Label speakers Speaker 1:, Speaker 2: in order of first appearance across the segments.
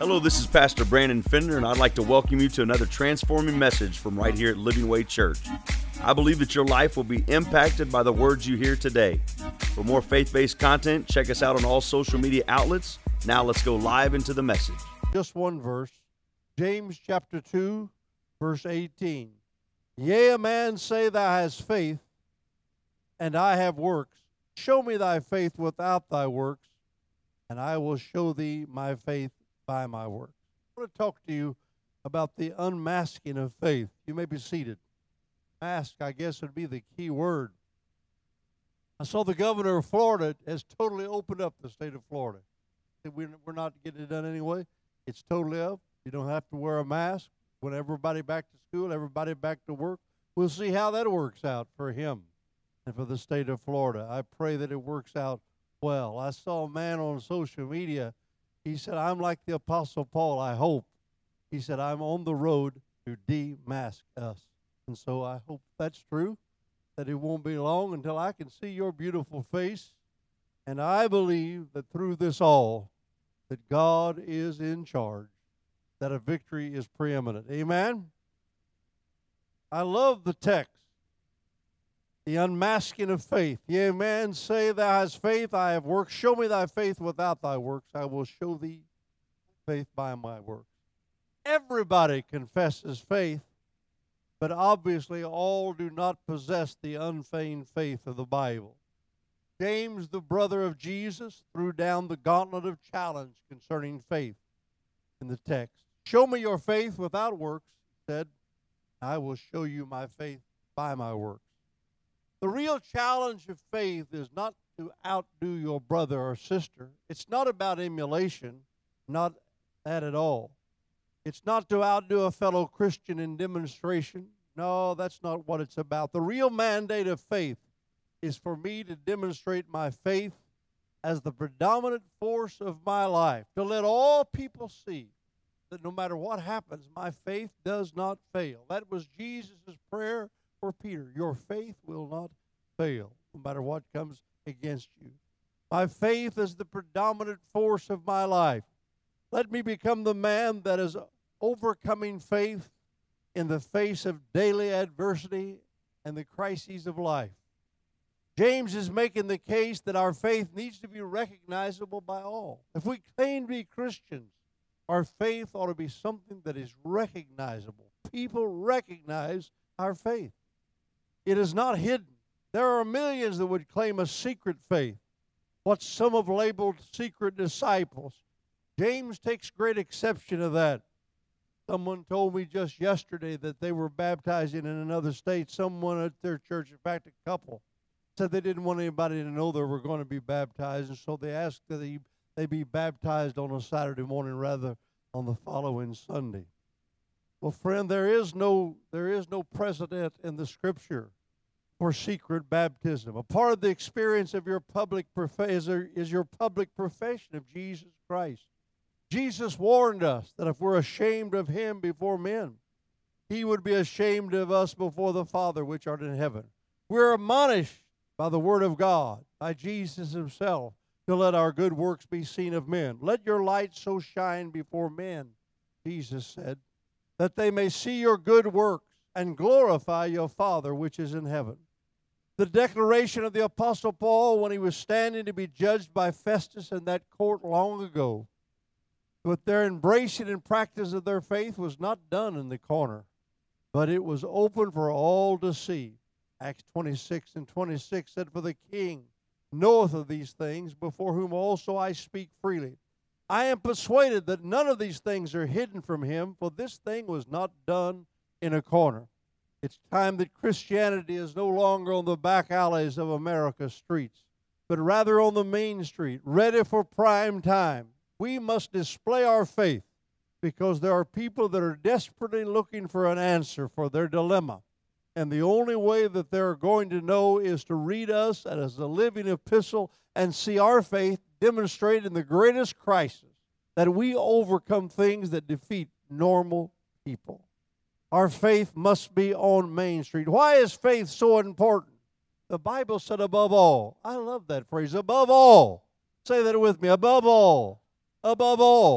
Speaker 1: Hello, this is Pastor Brandon Fender, and I'd like to welcome you to another transforming message from right here at Living Way Church. I believe that your life will be impacted by the words you hear today. For more faith-based content, check us out on all social media outlets. Now let's go live into the message.
Speaker 2: Just one verse, James chapter 2, verse 18. Yea, a man say thou hast faith, and I have works. Show me thy faith without thy works, and I will show thee my faith by my works. I want to talk to you about the unmasking of faith. You may be seated. Mask, I guess, would be the key word. I saw the governor of Florida has totally opened up the state of Florida. We're not getting it done anyway. It's totally up. You don't have to wear a mask. When everybody back to school, everybody back to work. We'll see how that works out for him and for the state of Florida. I pray that it works out well. I saw a man on social media. He said, I'm like the Apostle Paul, I hope. He said, I'm on the road to demask us. And so I hope that's true, that it won't be long until I can see your beautiful face. And I believe that through this all, that God is in charge, that a victory is preeminent. Amen? I love the text. The unmasking of faith. Yea, man, say thou hast faith, I have works. Show me thy faith without thy works. I will show thee faith by my works. Everybody confesses faith, but obviously all do not possess the unfeigned faith of the Bible. James, the brother of Jesus, threw down the gauntlet of challenge concerning faith in the text. Show me your faith without works, he said, I will show you my faith by my works. The real challenge of faith is not to outdo your brother or sister. It's not about emulation, not that at all. It's not to outdo a fellow Christian in demonstration. No, that's not what it's about. The real mandate of faith is for me to demonstrate my faith as the predominant force of my life, to let all people see that no matter what happens, my faith does not fail. That was Jesus' prayer for Peter. Your faith will not fail, no matter what comes against you. My faith is the predominant force of my life. Let me become the man that is overcoming faith in the face of daily adversity and the crises of life. James is making the case that our faith needs to be recognizable by all. If we claim to be Christians, our faith ought to be something that is recognizable. People recognize our faith. It is not hidden. There are millions that would claim a secret faith, what some have labeled secret disciples. James takes great exception to that. Someone told me just yesterday that they were baptizing in another state. Someone at their church, in fact, a couple, said they didn't want anybody to know they were going to be baptized, and so they asked that they be baptized on a Saturday morning rather on the following Sunday. Well, friend, there is no precedent in the Scripture for secret baptism. A part of the experience of your public is your public profession of Jesus Christ. Jesus warned us that if we're ashamed of him before men, he would be ashamed of us before the Father which art in heaven. We're admonished by the word of God, by Jesus himself, to let our good works be seen of men. Let your light so shine before men, Jesus said, that they may see your good works and glorify your Father which is in heaven. The declaration of the Apostle Paul when he was standing to be judged by Festus in that court long ago, but their embracing and practice of their faith was not done in the corner, but it was open for all to see. Acts 26:26 said, for the king knoweth of these things, before whom also I speak freely. I am persuaded that none of these things are hidden from him, for this thing was not done in a corner. It's time that Christianity is no longer on the back alleys of America's streets, but rather on the main street, ready for prime time. We must display our faith because there are people that are desperately looking for an answer for their dilemma. And the only way that they're going to know is to read us as a living epistle and see our faith demonstrated in the greatest crisis, that we overcome things that defeat normal people. Our faith must be on Main Street. Why is faith so important? The Bible said above all. I love that phrase, above all. Say that with me, above all. Above all.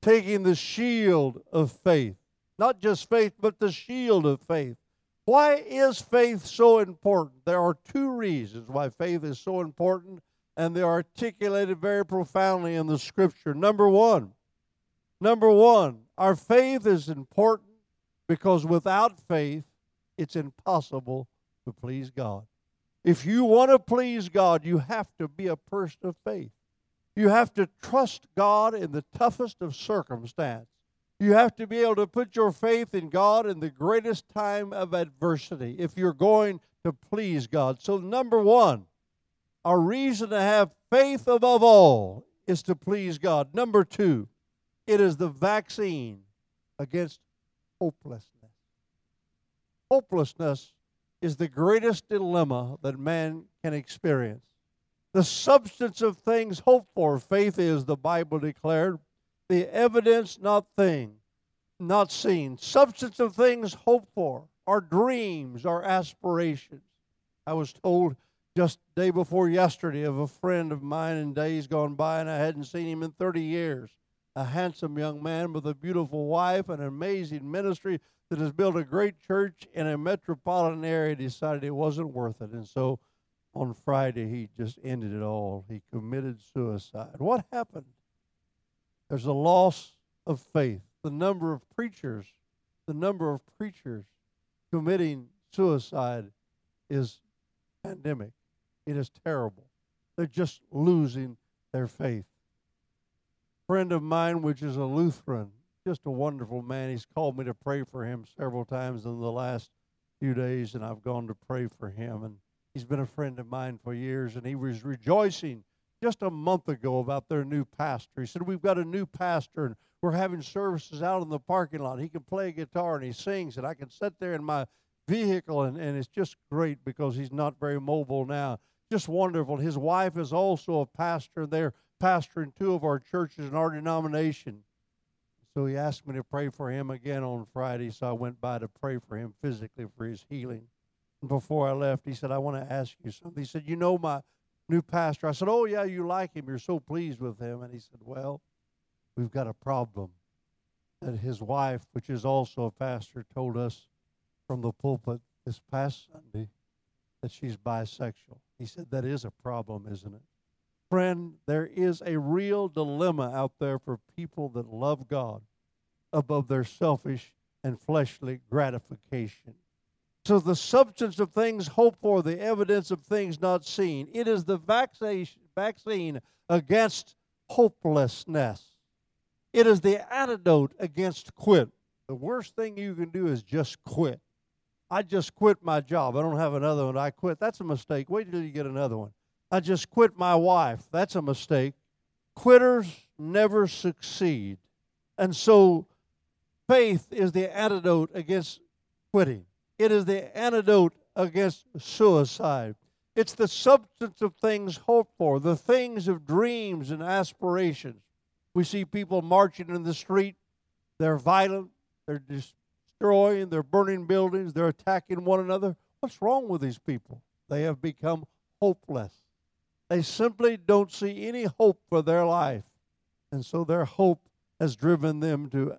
Speaker 2: taking the shield of faith. Not just faith, but the shield of faith. Why is faith so important? There are two reasons why faith is so important, and they're articulated very profoundly in the Scripture. Number one, our faith is important because without faith, it's impossible to please God. If you want to please God, you have to be a person of faith. You have to trust God in the toughest of circumstances. You have to be able to put your faith in God in the greatest time of adversity if you're going to please God. So number one, our reason to have faith above all is to please God. Number two, it is the vaccine against hopelessness. Hopelessness is the greatest dilemma that man can experience. The substance of things hoped for, faith is, the Bible declared, the evidence not seen. Substance of things hoped for, our dreams, our aspirations. I was told just day before yesterday of a friend of mine in days gone by, and I hadn't seen him in 30 years. A handsome young man with a beautiful wife and an amazing ministry that has built a great church in a metropolitan area, decided it wasn't worth it. And so on Friday, he just ended it all. He committed suicide. What happened? There's a loss of faith. The number of preachers committing suicide is pandemic. It is terrible. They're just losing their faith. A friend of mine, which is a Lutheran, just a wonderful man. He's called me to pray for him several times in the last few days, and I've gone to pray for him. And he's been a friend of mine for years, and he was rejoicing just a month ago about their new pastor. He said, we've got a new pastor, and we're having services out in the parking lot. He can play a guitar, and he sings, and I can sit there in my vehicle, and it's just great because he's not very mobile now. Just wonderful. His wife is also a pastor. They're pastoring two of our churches in our denomination. So he asked me to pray for him again on Friday, so I went by to pray for him physically for his healing. And before I left, he said, I want to ask you something. He said, you know my new pastor? I said, oh, yeah, you like him. You're so pleased with him. And he said, well, we've got a problem. That his wife, which is also a pastor, told us from the pulpit this past Sunday that she's bisexual. He said, that is a problem, isn't it? Friend, there is a real dilemma out there for people that love God above their selfish and fleshly gratification. So the substance of things hoped for, the evidence of things not seen. It is the vaccine against hopelessness. It is the antidote against quit. The worst thing you can do is just quit. I just quit my job. I don't have another one. I quit. That's a mistake. Wait till you get another one. I just quit my wife. That's a mistake. Quitters never succeed. And so faith is the antidote against quitting. It is the antidote against suicide. It's the substance of things hoped for, the things of dreams and aspirations. We see people marching in the street. They're violent. They're destroying. They're burning buildings. They're attacking one another. What's wrong with these people? They have become hopeless. They simply don't see any hope for their life. And so their hope has driven them to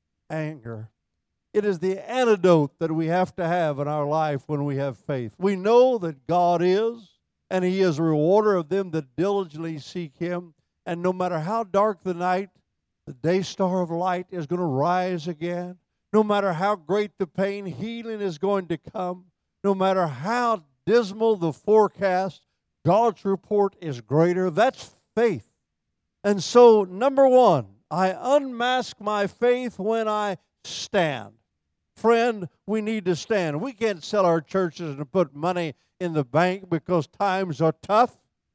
Speaker 2: anger. It is the antidote that we have to have in our life when we have faith. We know that God is, and He is a rewarder of them that diligently seek Him. And no matter how dark the night, the day star of light is going to rise again. No matter how great the pain, healing is going to come. No matter how dismal the forecast, God's report is greater. That's faith. And so, number one, I unmask my faith when I stand. Friend, we need to stand. We can't sell our churches and put money in the bank because times are tough.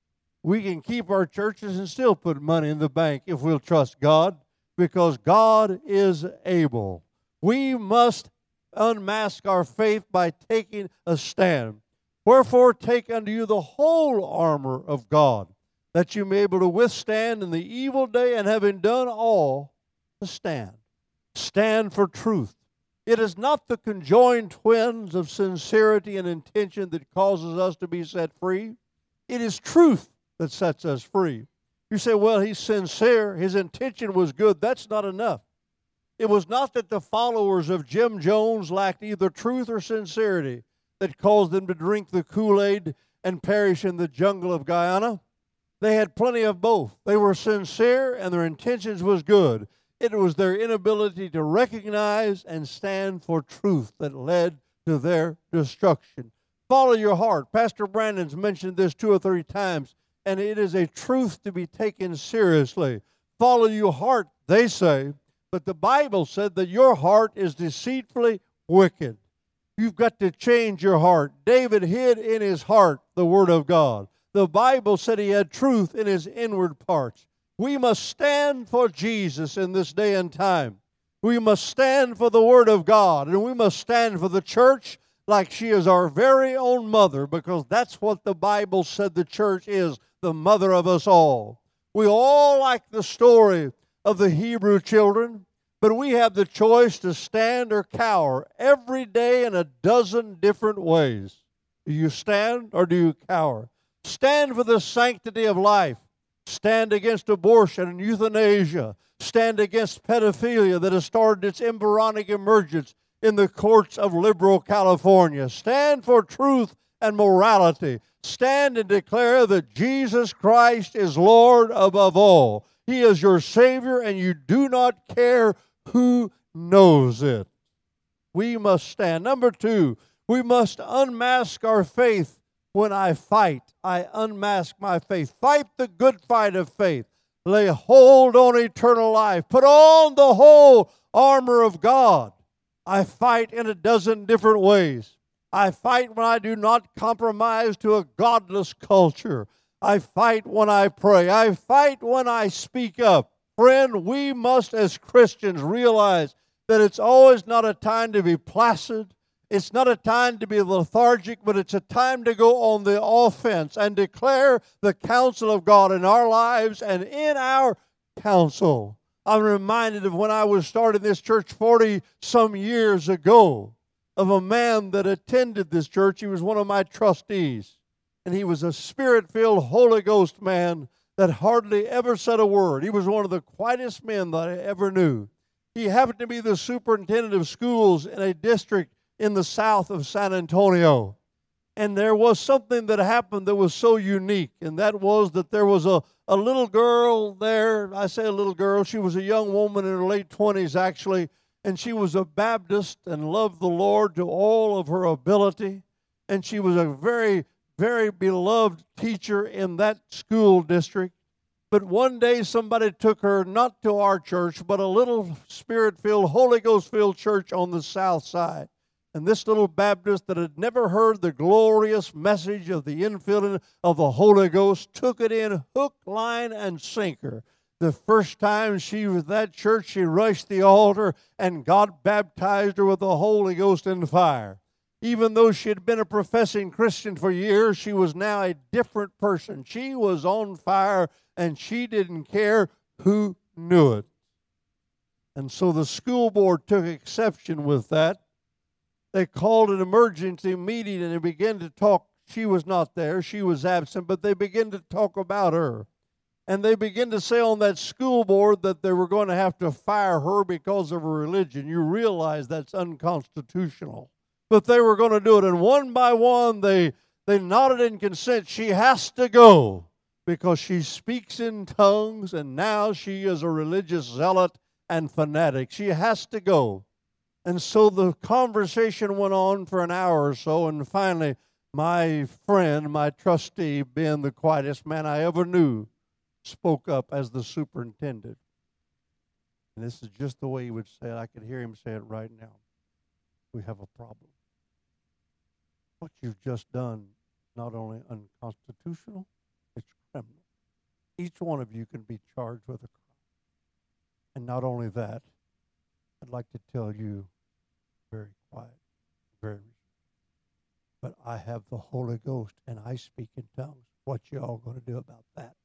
Speaker 2: We can keep our churches and still put money in the bank if we'll trust God, because God is able. We must unmask our faith by taking a stand. Wherefore take unto you the whole armor of God, that you may be able to withstand in the evil day, and having done all, to stand. Stand for truth. It is not the conjoined twins of sincerity and intention that causes us to be set free. It is truth that sets us free. You say, well, he's sincere. His intention was good. That's not enough. It was not that the followers of Jim Jones lacked either truth or sincerity that caused them to drink the Kool-Aid and perish in the jungle of Guyana. They had plenty of both. They were sincere and their intentions was good. It was their inability to recognize and stand for truth that led to their destruction. Follow your heart. Pastor Brandon's mentioned this 2 or 3 times, and it is a truth to be taken seriously. Follow your heart, they say, but the Bible said that your heart is deceitfully wicked. You've got to change your heart. David hid in his heart the Word of God. The Bible said he had truth in his inward parts. We must stand for Jesus in this day and time. We must stand for the Word of God, and we must stand for the church like she is our very own mother, because that's what the Bible said the church is, the mother of us all. We all like the story of the Hebrew children, but we have the choice to stand or cower every day in a dozen different ways. Do you stand or do you cower? Stand for the sanctity of life. Stand against abortion and euthanasia. Stand against pedophilia that has started its embryonic emergence in the courts of liberal California. Stand for truth and morality. Stand and declare that Jesus Christ is Lord above all. He is your Savior, and you do not care who knows it. We must stand. Number 2, we must unmask our faith. When I fight, I unmask my faith. Fight the good fight of faith. Lay hold on eternal life. Put on the whole armor of God. I fight in a dozen different ways. I fight when I do not compromise to a godless culture. I fight when I pray. I fight when I speak up. Friend, we must as Christians realize that it's always not a time to be placid. It's not a time to be lethargic, but it's a time to go on the offense and declare the counsel of God in our lives and in our counsel. I'm reminded of when I was starting this church 40-some years ago, of a man that attended this church. He was one of my trustees, and he was a Spirit-filled Holy Ghost man that hardly ever said a word. He was one of the quietest men that I ever knew. He happened to be the superintendent of schools in a district in the south of San Antonio. And there was something that happened that was so unique, and that was that there was a little girl there. I say a little girl. She was a young woman in her late 20s, actually, and she was a Baptist and loved the Lord to all of her ability. And she was a very, very beloved teacher in that school district. But one day somebody took her not to our church, but a little Spirit-filled, Holy Ghost-filled church on the south side. And this little Baptist that had never heard the glorious message of the infilling of the Holy Ghost took it in hook, line, and sinker. The first time she was at that church, she rushed the altar, and God baptized her with the Holy Ghost and fire. Even though she had been a professing Christian for years, she was now a different person. She was on fire, and she didn't care who knew it. And so the school board took exception with that. They called an emergency meeting, and they began to talk. She was not there. She was absent, but they began to talk about her. And they began to say on that school board that they were going to have to fire her because of her religion. You realize that's unconstitutional. But they were going to do it. And one by one, they nodded in consent. She has to go because she speaks in tongues, and now she is a religious zealot and fanatic. She has to go. And so the conversation went on for an hour or so, and finally my friend, my trustee, being the quietest man I ever knew, spoke up as the superintendent. And this is just the way he would say it. I could hear him say it right now. We have a problem. What you've just done is not only unconstitutional, it's criminal. Each one of you can be charged with a crime. And not only that, I'd like to tell you, very quiet, very reasonable, but I have the Holy Ghost and I speak in tongues. What you all going to do about that?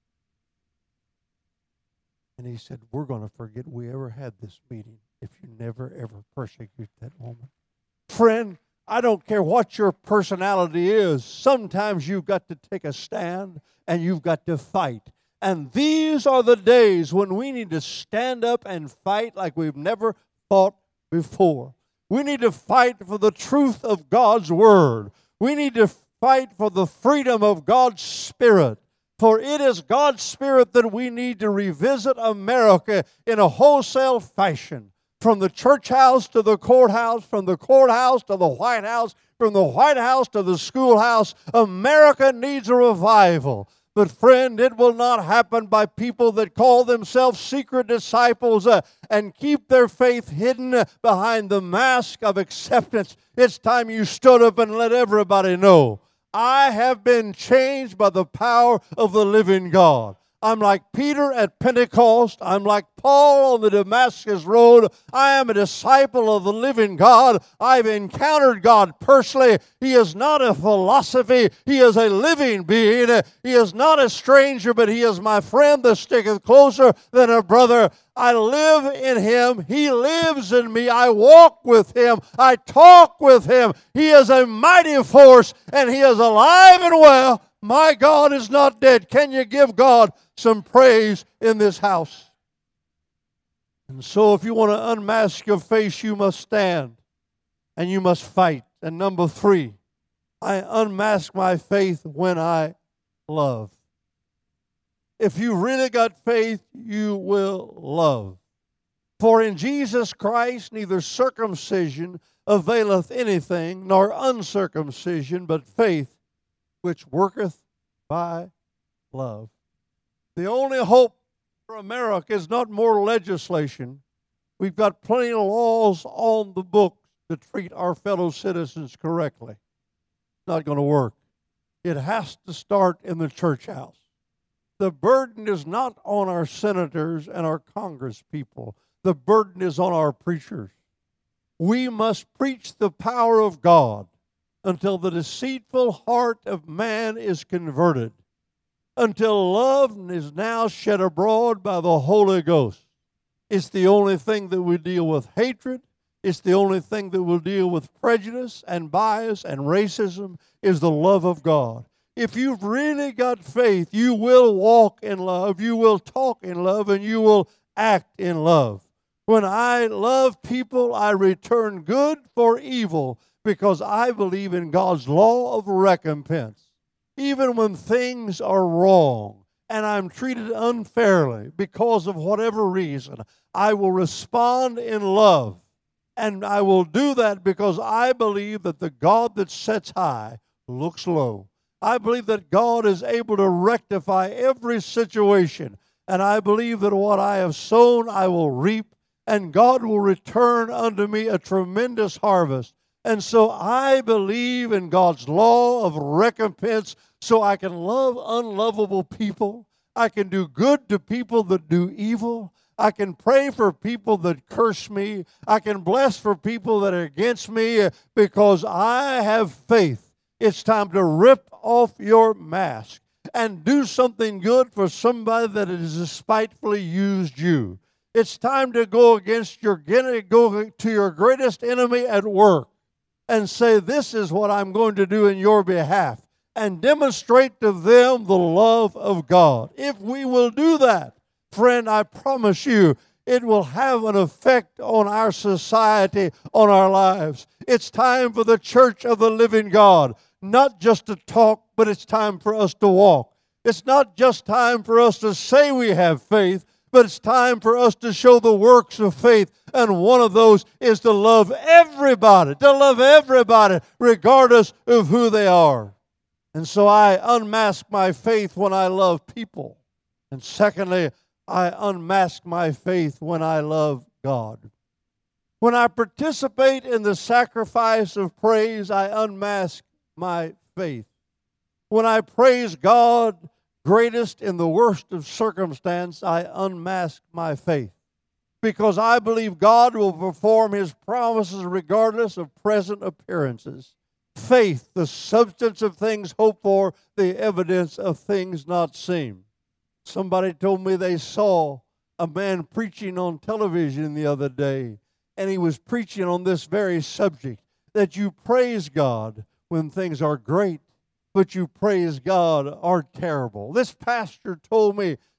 Speaker 2: And he said, we're going to forget we ever had this meeting if you never, ever persecute that woman. Friend, I don't care what your personality is. Sometimes you've got to take a stand and you've got to fight. And these are the days when we need to stand up and fight like we've never fought before. We need to fight for the truth of God's Word. We need to fight for the freedom of God's Spirit. For it is God's Spirit that we need to revisit America in a wholesale fashion. From the church house to the courthouse, from the courthouse to the White House, from the White House to the schoolhouse, America needs a revival. But friend, it will not happen by people that call themselves secret disciples and keep their faith hidden behind the mask of acceptance. It's time you stood up and let everybody know, I have been changed by the power of the living God. I'm like Peter at Pentecost. I'm like Paul on the Damascus Road. I am a disciple of the living God. I've encountered God personally. He is not a philosophy. He is a living being. He is not a stranger, but He is my friend that sticketh closer than a brother. I live in Him. He lives in me. I walk with Him. I talk with Him. He is a mighty force, and He is alive and well. My God is not dead. Can you give God some praise in this house? And so if you want to unmask your face, you must stand and you must fight. And number 3, I unmask my faith when I love. If you really got faith, you will love. For in Jesus Christ neither circumcision availeth anything, nor uncircumcision, but faith which worketh by love. The only hope for America is not more legislation. We've got plenty of laws on the books to treat our fellow citizens correctly. It's not going to work. It has to start in the church house. The burden is not on our senators and our Congress people. The burden is on our preachers. We must preach the power of God until the deceitful heart of man is converted, until love is now shed abroad by the Holy Ghost. It's the only thing that will deal with hatred. It's the only thing that will deal with prejudice and bias and racism is the love of God. If you've really got faith, you will walk in love, you will talk in love, and you will act in love. When I love people, I return good for evil, because I believe in God's law of recompense. Even when things are wrong and I'm treated unfairly because of whatever reason, I will respond in love. And I will do that because I believe that the God that sits high looks low. I believe that God is able to rectify every situation. And I believe that what I have sown, I will reap. And God will return unto me a tremendous harvest. And so I believe in God's law of recompense so I can love unlovable people. I can do good to people that do evil. I can pray for people that curse me. I can bless for people that are against me because I have faith. It's time to rip off your mask and do something good for somebody that has despitefully used you. It's time to go to your greatest enemy at work and say, this is what I'm going to do in your behalf, and demonstrate to them the love of God. If we will do that, friend, I promise you, it will have an effect on our society, on our lives. It's time for the church of the living God, not just to talk, but it's time for us to walk. It's not just time for us to say we have faith, but it's time for us to show the works of faith. And one of those is to love everybody, regardless of who they are. And so I unmask my faith when I love people. And secondly, I unmask my faith when I love God. When I participate in the sacrifice of praise, I unmask my faith. When I praise God greatest in the worst of circumstance, I unmask my faith. Because I believe God will perform His promises regardless of present appearances. Faith, the substance of things hoped for, the evidence of things not seen. Somebody told me they saw a man preaching on television the other day, and he was preaching on this very subject, that you praise God when things are great, but you praise God are terrible. This pastor told me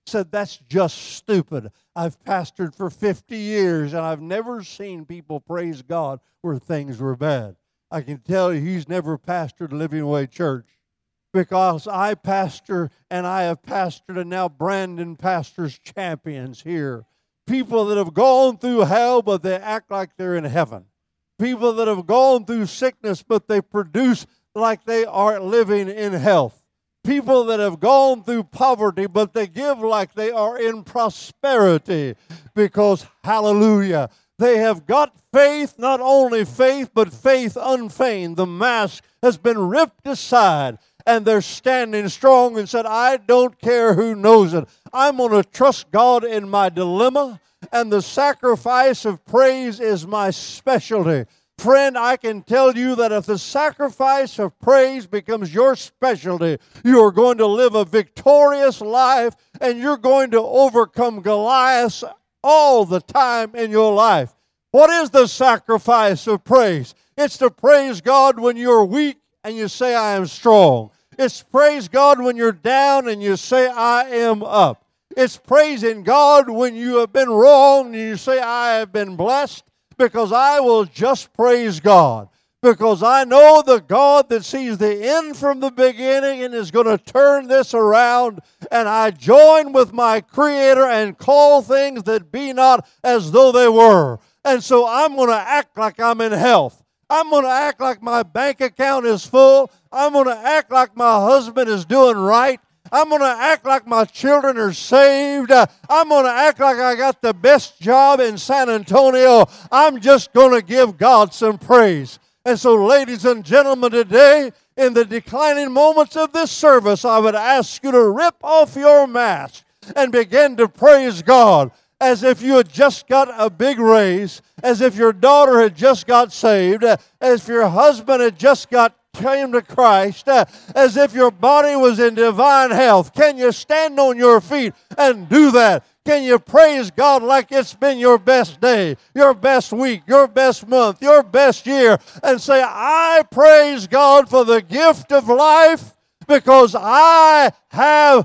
Speaker 2: said, that's just stupid. I've pastored for 50 years, and I've never seen people praise God where things were bad. I can tell you he's never pastored Living Way Church, because I pastor, and I have pastored, and now Brandon pastors champions here. People that have gone through hell, but they act like they're in heaven. People that have gone through sickness, but they produce like they are living in health. People that have gone through poverty, but they give like they are in prosperity, because, hallelujah, they have got faith, not only faith, but faith unfeigned. The mask has been ripped aside, and they're standing strong and said, I don't care who knows it. I'm going to trust God in my dilemma, and the sacrifice of praise is my specialty. Friend, I can tell you that if the sacrifice of praise becomes your specialty, you are going to live a victorious life, and you're going to overcome Goliath all the time in your life. What is the sacrifice of praise? It's to praise God when you're weak and you say, I am strong. It's praise God when you're down and you say, I am up. It's praising God when you have been wrong and you say, I have been blessed, because I will just praise God. Because I know the God that sees the end from the beginning and is going to turn this around. And I join with my Creator and call things that be not as though they were. And so I'm going to act like I'm in health. I'm going to act like my bank account is full. I'm going to act like my husband is doing right. I'm going to act like my children are saved. I'm going to act like I got the best job in San Antonio. I'm just going to give God some praise. And so, ladies and gentlemen, today, in the declining moments of this service, I would ask you to rip off your mask and begin to praise God as if you had just got a big raise, as if your daughter had just got saved, as if your husband had just came to Christ, as if your body was in divine health. Can you stand on your feet and do that? Can you praise God like it's been your best day, your best week, your best month, your best year, and say, I praise God for the gift of life because I have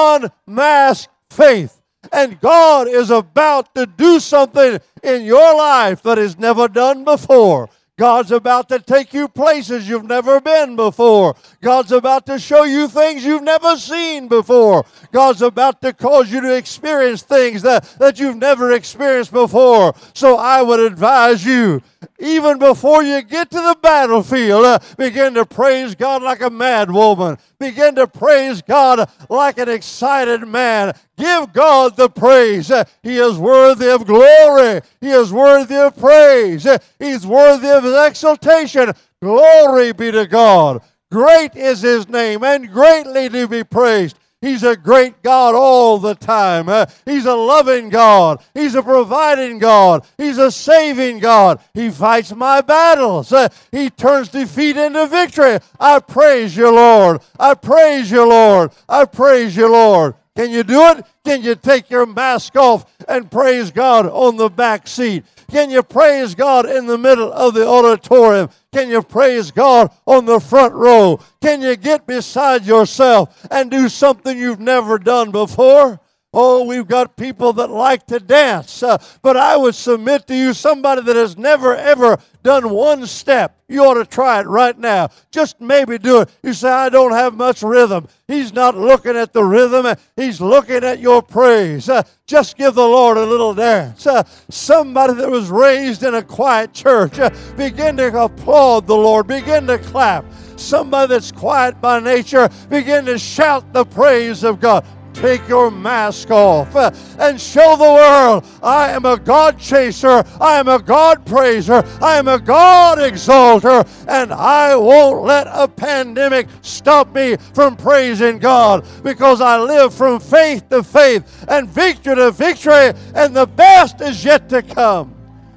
Speaker 2: unmasked faith. And God is about to do something in your life that is never done before. God's about to take you places you've never been before. God's about to show you things you've never seen before. God's about to cause you to experience things that you've never experienced before. So I would advise you, even before you get to the battlefield, begin to praise God like a mad woman. Begin to praise God like an excited man. Give God the praise. He is worthy of glory. He is worthy of praise. He's worthy of exaltation. Glory be to God. Great is His name, and greatly to be praised. He's a great God all the time. He's a loving God. He's a providing God. He's a saving God. He fights my battles. He turns defeat into victory. I praise you, Lord. I praise you, Lord. I praise you, Lord. Can you do it? Can you take your mask off and praise God on the back seat? Can you praise God in the middle of the auditorium? Can you praise God on the front row? Can you get beside yourself and do something you've never done before? Oh, we've got people that like to dance, but I would submit to you, somebody that has never, ever done one step, you ought to try it right now. Just maybe do it. You say, I don't have much rhythm. He's not looking at the rhythm. He's looking at your praise. Just give the Lord a little dance. Somebody that was raised in a quiet church, begin to applaud the Lord. Begin to clap. Somebody that's quiet by nature, begin to shout the praise of God. Take your mask off and show the world I am a God chaser, I am a God praiser, I am a God exalter, and I won't let a pandemic stop me from praising God, because I live from faith to faith and victory to victory, and the best is yet to come.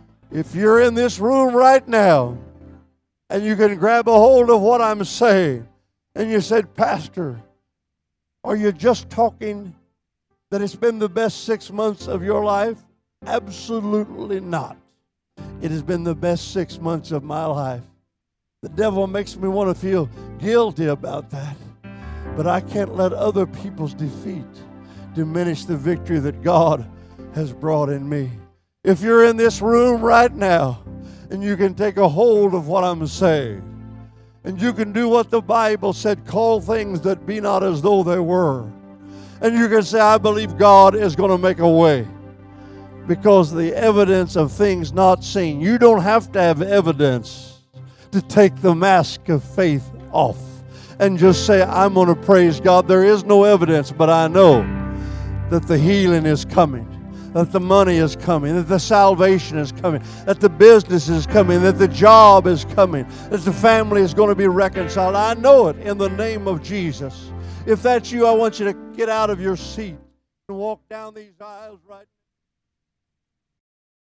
Speaker 2: If you're in this room right now and you can grab a hold of what I'm saying, and you said, Pastor, are you just talking that it's been the best 6 months of your life? Absolutely not. It has been the best 6 months of my life. The devil makes me want to feel guilty about that. But I can't let other people's defeat diminish the victory that God has brought in me. If you're in this room right now and you can take a hold of what I'm saying, and you can do what the Bible said, call things that be not as though they were, and you can say, I believe God is going to make a way, because the evidence of things not seen. You don't have to have evidence to take the mask of faith off and just say, I'm going to praise God. There is no evidence, but I know that the healing is coming, that the money is coming, that the salvation is coming, that the business is coming, that the job is coming, that the family is going to be reconciled. I know it in the name of Jesus. If that's you, I want you to get out of your seat and walk down these aisles right now.